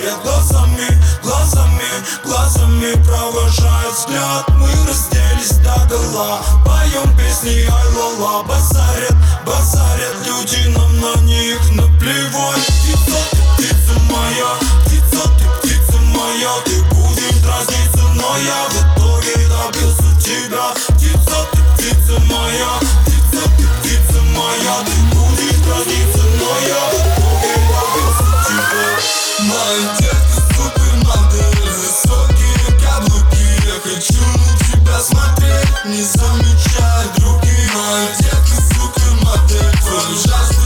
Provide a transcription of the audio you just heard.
базарят глазами, глазами, глазами провожает взгляд. Мы разделись догола, поем песни ай-ла-ла. Базарят, базарят люди, нам на них наплевать. Птица, ты птица моя, птица, ты птица моя. Ты будешь дразниться, но я в итоге добился тебя. Птица, ты птица моя, птица, ты птица моя. Ты будешь дразниться, но я в итоге добился тебя. Моя детка супермодель, высокие каблуки. Я хочу на тебя смотреть, не замечая других. Моя детка супермодель, твой ужасный